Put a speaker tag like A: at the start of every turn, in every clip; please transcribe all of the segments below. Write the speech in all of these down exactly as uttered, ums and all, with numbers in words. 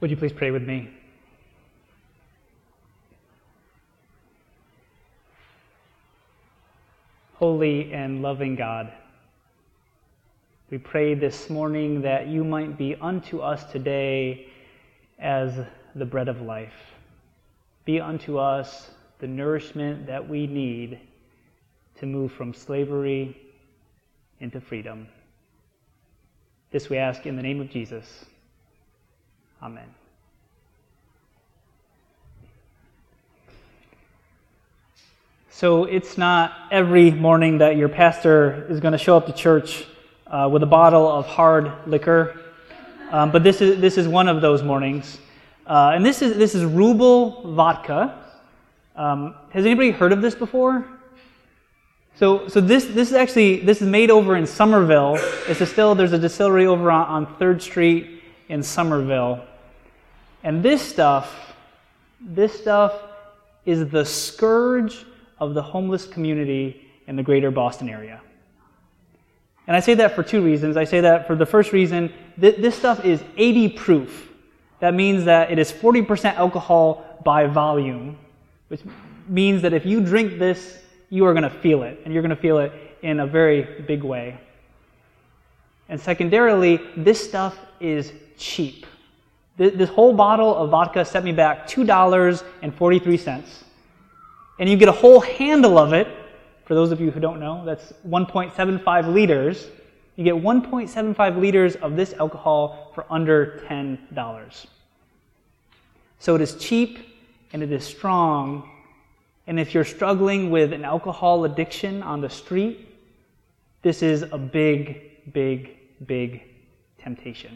A: Would you please pray with me? Holy and loving God, we pray this morning that you might be unto us today as the bread of life. Be unto us the nourishment that we need to move from slavery into freedom. This we ask in the name of Jesus. Amen. So it's not every morning that your pastor is going to show up to church uh, with a bottle of hard liquor, um, but this is this is one of those mornings, uh, and this is this is Ruble vodka. Um, has anybody heard of this before? So so this this is actually this is made over in Somerville. It's distilled. There's a distillery over on, on third Street in Somerville. And this stuff, this stuff is the scourge of the homeless community in the greater Boston area. And I say that for two reasons. I say that for the first reason, th- this stuff is eighty proof. That means that it is forty percent alcohol by volume, which means that if you drink this, you are going to feel it, and you're going to feel it in a very big way. And secondarily, this stuff is cheap. This whole bottle of vodka set me back two dollars and forty-three cents. And you get a whole handle of it. For those of you who don't know, that's one point seven five liters. You get one point seven five liters of this alcohol for under ten dollars. So it is cheap and it is strong. And if you're struggling with an alcohol addiction on the street, this is a big, big, big temptation.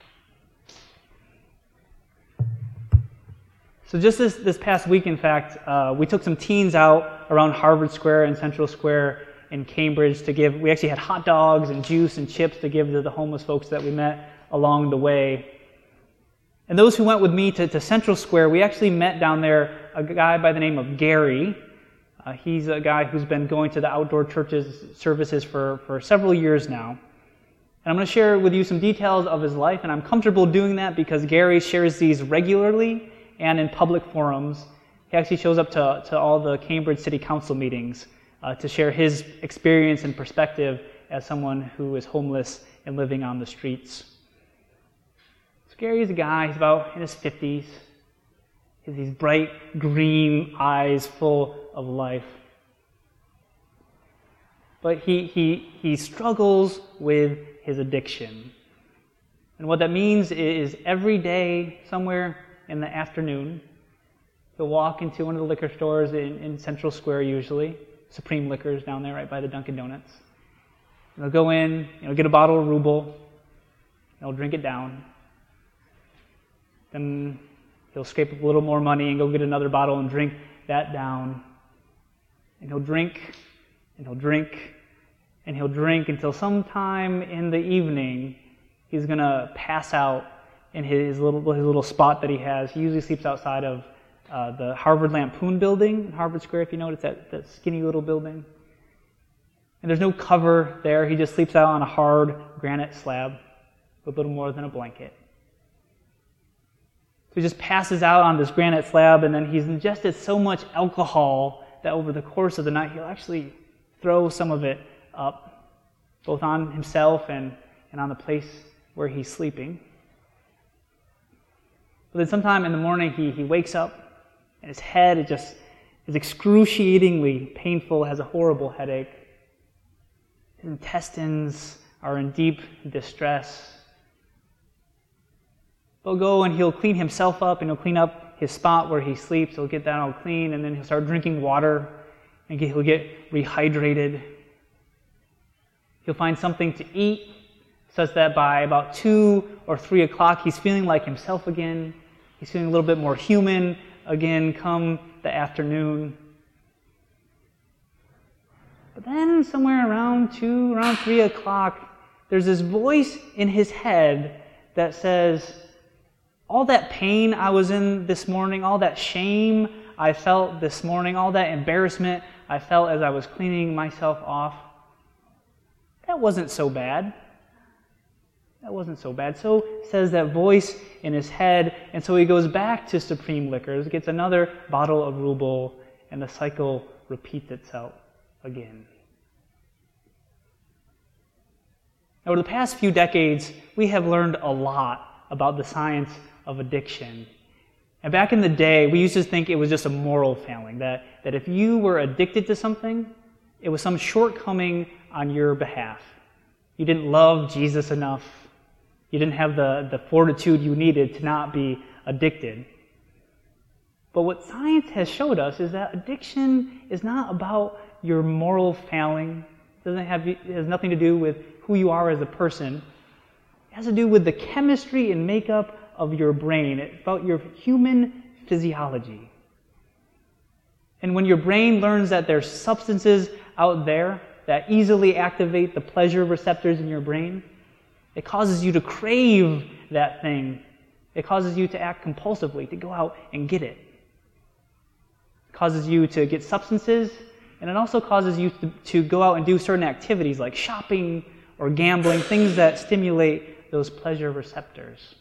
A: So just this, this past week, in fact, uh, we took some teens out around Harvard Square and Central Square in Cambridge to give, we actually had hot dogs and juice and chips to give to the homeless folks that we met along the way. And those who went with me to, to Central Square, we actually met down there a guy by the name of Gary. Uh, he's a guy who's been going to the outdoor churches services for, for several years now. And I'm going to share with you some details of his life, and I'm comfortable doing that because Gary shares these regularly and in public forums. He actually shows up to, to all the Cambridge City Council meetings uh, to share his experience and perspective as someone who is homeless and living on the streets. So Gary is a guy, he's about in his fifties. He has these bright green eyes full of life. But he, he, he struggles with his addiction. And what that means is every day, somewhere in the afternoon, he'll walk into one of the liquor stores in, in Central Square usually, Supreme Liquors down there right by the Dunkin' Donuts. And he'll go in, you know, get a bottle of Ruble, and he'll drink it down. Then he'll scrape up a little more money and go get another bottle and drink that down. And he'll drink, and he'll drink, and he'll drink until sometime in the evening he's going to pass out in his little his little spot that he has. He usually sleeps outside of uh, the Harvard Lampoon building in Harvard Square, if you know, it's that, that skinny little building. And there's no cover there. He just sleeps out on a hard granite slab with little more than a blanket. So he just passes out on this granite slab, and then he's ingested so much alcohol that over the course of the night, he'll actually throw some of it up, both on himself and, and on the place where he's sleeping. But then sometime in the morning, he, he wakes up, and his head is just is excruciatingly painful, has a horrible headache. His intestines are in deep distress. He'll go and he'll clean himself up, and he'll clean up his spot where he sleeps. He'll get that all clean, and then he'll start drinking water, and he'll get rehydrated. He'll find something to eat, such that by about two or three o'clock, he's feeling like himself again. He's feeling a little bit more human again come the afternoon. But then somewhere around two, around three o'clock, there's this voice in his head that says, all that pain I was in this morning, all that shame I felt this morning, all that embarrassment I felt as I was cleaning myself off, that wasn't so bad. that wasn't so bad. So says that voice in his head, and so he goes back to Supreme Liquors, gets another bottle of Ruble, and the cycle repeats itself again. Over the past few decades, we have learned a lot about the science of addiction. And back in the day, we used to think it was just a moral failing, that, that if you were addicted to something, it was some shortcoming on your behalf. You didn't love Jesus enough. You didn't have the, the fortitude you needed to not be addicted. But what science has showed us is that addiction is not about your moral failing. It doesn't have, it has nothing to do with who you are as a person. It has to do with the chemistry and makeup of your brain. It's about your human physiology. And when your brain learns that there's substances out there that easily activate the pleasure receptors in your brain, it causes you to crave that thing. It causes you to act compulsively, to go out and get it. It causes you to get substances, and it also causes you to, to go out and do certain activities like shopping or gambling, things that stimulate those pleasure receptors.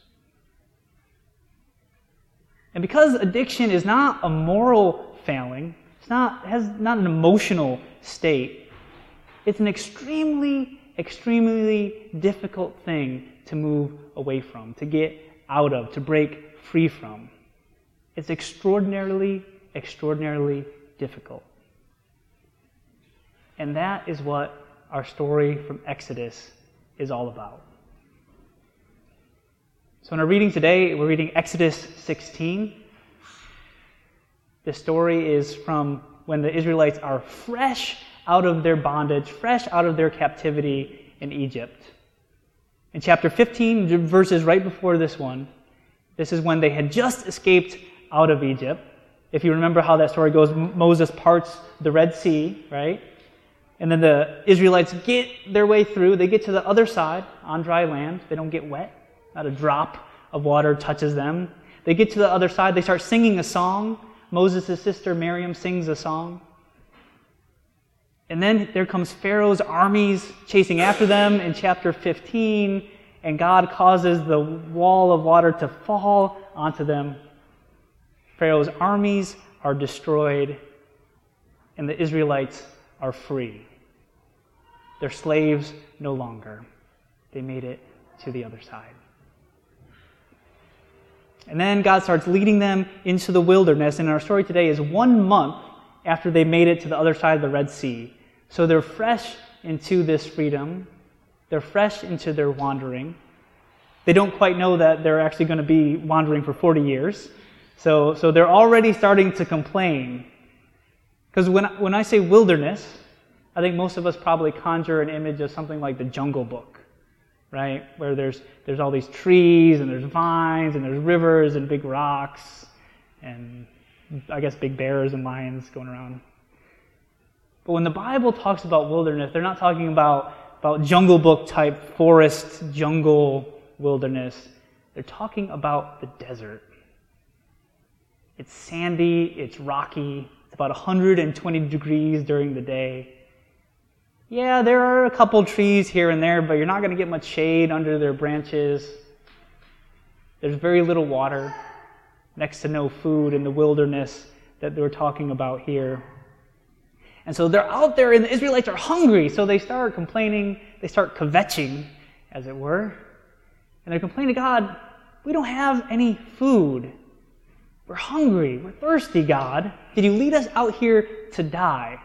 A: And because addiction is not a moral failing, it's not has not an emotional state, it's an extremely, extremely difficult thing to move away from, to get out of, to break free from. It's extraordinarily, extraordinarily difficult. And that is what our story from Exodus is all about. So in our reading today, we're reading Exodus sixteen. This story is from when the Israelites are fresh out of their bondage, fresh out of their captivity in Egypt. In chapter fifteen, verses right before this one, this is when they had just escaped out of Egypt. If you remember how that story goes, Moses parts the Red Sea, right? And then the Israelites get their way through. They get to the other side on dry land. They don't get wet. Not a drop of water touches them. They get to the other side. They start singing a song. Moses' sister Miriam sings a song. And then there comes Pharaoh's armies chasing after them in chapter fifteen, and God causes the wall of water to fall onto them. Pharaoh's armies are destroyed, and the Israelites are free. They're slaves no longer. They made it to the other side. And then God starts leading them into the wilderness, and our story today is one month after they made it to the other side of the Red Sea. So they're fresh into this freedom. They're fresh into their wandering. They don't quite know that they're actually going to be wandering for forty years. So, so they're already starting to complain. Because when, when I say wilderness, I think most of us probably conjure an image of something like the Jungle Book, right? Where there's there's all these trees, and there's vines, and there's rivers, and big rocks, and I guess big bears and lions going around. But when the Bible talks about wilderness, they're not talking about, about Jungle Book type forest, jungle wilderness. They're talking about the desert. It's sandy, it's rocky, it's about one hundred twenty degrees during the day. Yeah, there are a couple trees here and there, but you're not going to get much shade under their branches. There's very little water, next to no food in the wilderness that they're talking about here. And so they're out there, and the Israelites are hungry, so they start complaining, they start kvetching, as it were. And they're complaining to God, we don't have any food. We're hungry, we're thirsty, God. Did you lead us out here to die?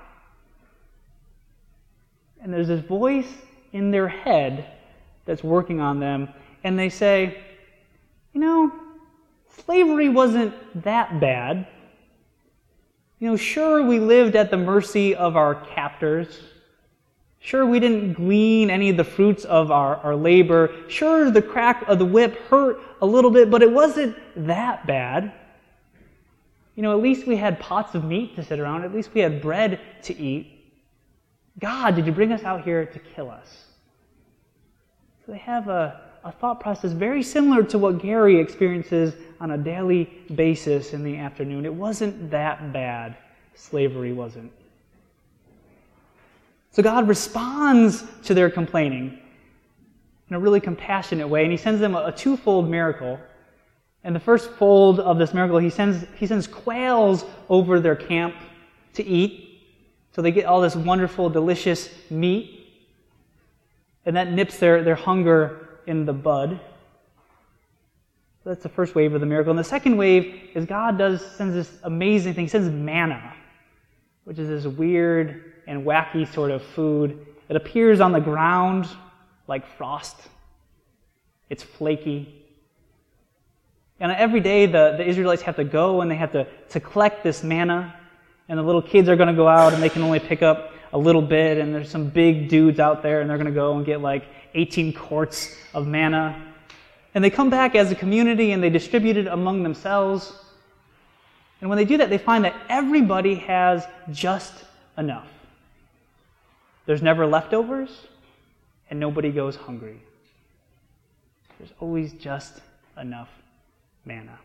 A: And there's this voice in their head that's working on them, and they say, you know, slavery wasn't that bad. You know, sure, we lived at the mercy of our captors. Sure, we didn't glean any of the fruits of our, our labor. Sure, the crack of the whip hurt a little bit, but it wasn't that bad. You know, at least we had pots of meat to sit around. At least we had bread to eat. God, did you bring us out here to kill us? So they have a, a thought process very similar to what Gary experiences on a daily basis in the afternoon. It wasn't that bad. Slavery wasn't. So God responds to their complaining. in a really compassionate way, and he sends them a, a twofold miracle. And the first fold of this miracle, he sends he sends quails over their camp to eat, so they get all this wonderful, delicious meat, and that nips their, their hunger in the bud. So that's the first wave of the miracle. And the second wave is God does sends this amazing thing. He sends manna, which is this weird and wacky sort of food. It appears on the ground like frost. It's flaky. And every day the, the Israelites have to go and they have to, to collect this manna. And the little kids are going to go out and they can only pick up a little bit. And there's some big dudes out there and they're going to go and get like eighteen quarts of manna. And they come back as a community and they distribute it among themselves. And when they do that, they find that everybody has just enough. There's never leftovers and nobody goes hungry. There's always just enough manna.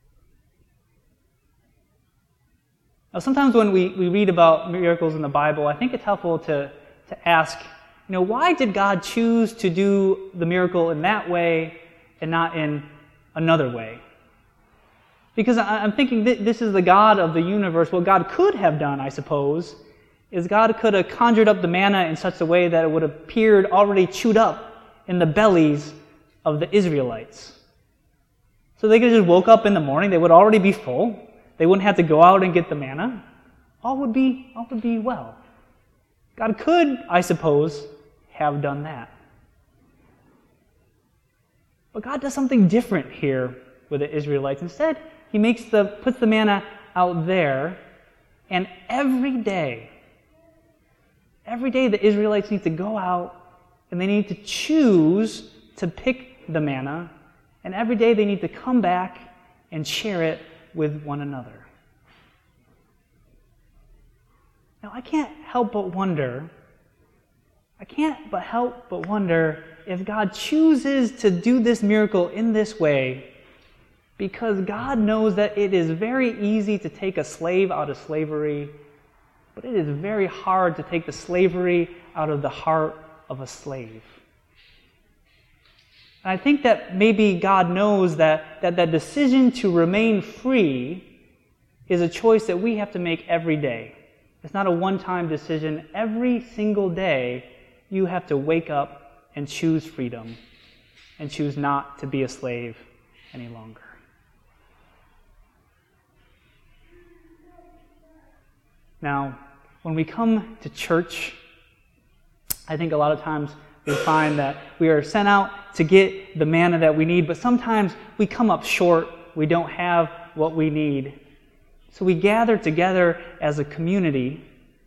A: Now, sometimes when we, we read about miracles in the Bible, I think it's helpful to, to ask, you know, why did God choose to do the miracle in that way and not in another way? Because I'm thinking this is the God of the universe. What God could have done, I suppose, is God could have conjured up the manna in such a way that it would have appeared already chewed up in the bellies of the Israelites. So they could have just woke up in the morning, they would already be full, they wouldn't have to go out and get the manna. All would be, all would be well. God could, I suppose, have done that. But God does something different here with the Israelites. Instead, He makes the puts the manna out there, and every day, every day the Israelites need to go out and they need to choose to pick the manna, and every day they need to come back and share it with one another. Now, I can't help but wonder, I can't but help but wonder if God chooses to do this miracle in this way because God knows that it is very easy to take a slave out of slavery, but it is very hard to take the slavery out of the heart of a slave. And I think that maybe God knows that, that that decision to remain free is a choice that we have to make every day. It's not a one-time decision. Every single day, you have to wake up and choose freedom and choose not to be a slave any longer. Now, when we come to church, I think a lot of times we find that we are sent out to get the manna that we need, but sometimes we come up short. We don't have what we need. So we gather together as a community,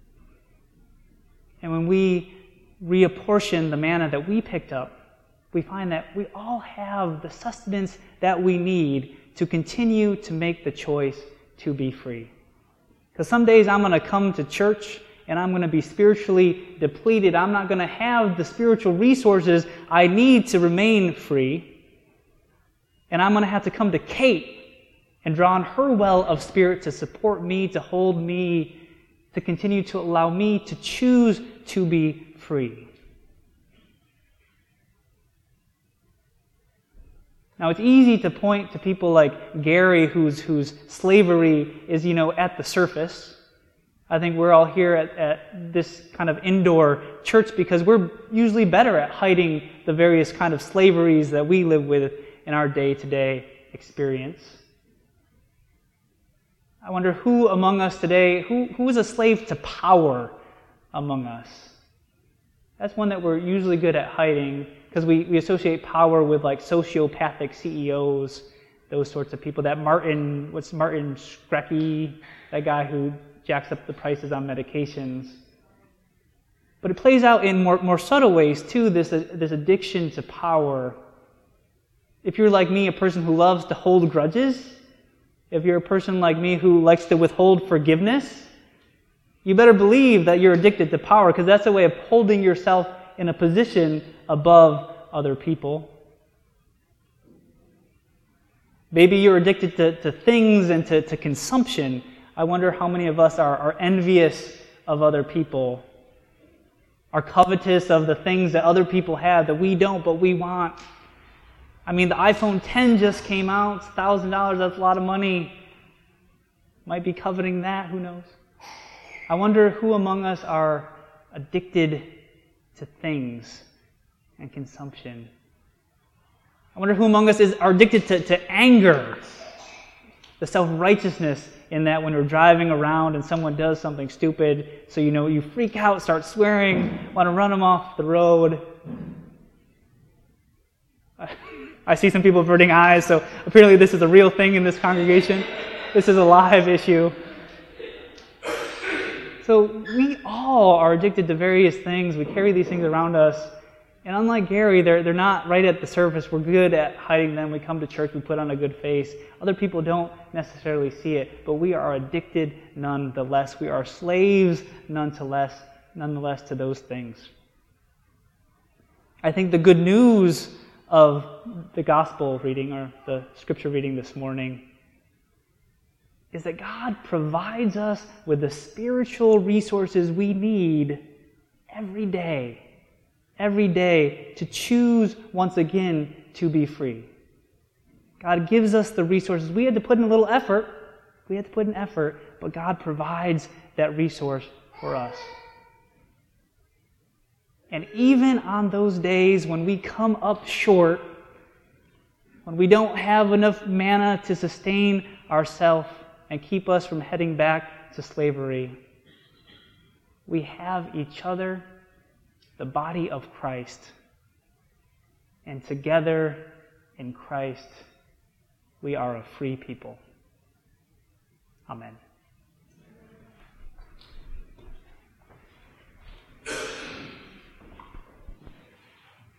A: and when we reapportion the manna that we picked up, we find that we all have the sustenance that we need to continue to make the choice to be free. Because some days I'm going to come to church and I'm going to be spiritually depleted. I'm not going to have the spiritual resources I need to remain free. And I'm going to have to come to Kate and draw on her well of spirit to support me, to hold me, to continue to allow me to choose to be free. Now, it's easy to point to people like Gary, whose whose slavery is, you know, at the surface. I think we're all here at, at this kind of indoor church because we're usually better at hiding the various kind of slaveries that we live with in our day-to-day experience. I wonder who among us today, who, who is a slave to power among us? That's one that we're usually good at hiding because we, we associate power with like sociopathic C E Os, those sorts of people. That Martin, what's Martin Shkreli, that guy who jacks up the prices on medications. But it plays out in more, more subtle ways too, this, this addiction to power. If you're like me, a person who loves to hold grudges, if you're a person like me who likes to withhold forgiveness, you better believe that you're addicted to power because that's a way of holding yourself in a position above other people. Maybe you're addicted to, to things and to, to consumption. I wonder how many of us are, are envious of other people. are covetous of the things that other people have that we don't, but we want. I mean, the iPhone ten just came out. It's one thousand dollars. That's a lot of money. Might be coveting that. Who knows? I wonder who among us are addicted to things and consumption. I wonder who among us is are addicted to, to anger, the self-righteousness in that when we're driving around and someone does something stupid, so you know you freak out, start swearing, want to run them off the road. I see some people averting eyes, so apparently this is a real thing in this congregation. This is a live issue. So we all are addicted to various things. We carry these things around us. And unlike Gary, they're, they're not right at the surface. We're good at hiding them. We come to church, we put on a good face. Other people don't necessarily see it, but we are addicted nonetheless. We are slaves nonetheless, nonetheless to those things. I think the good news of the gospel reading, or the scripture reading this morning, is that God provides us with the spiritual resources we need every day. Every day to choose once again to be free. God gives us the resources. We had to put in a little effort. We had to put in effort, but God provides that resource for us. And even on those days when we come up short, when we don't have enough manna to sustain ourselves and keep us from heading back to slavery, we have each other, the body of Christ, and together in Christ we are a free people. Amen.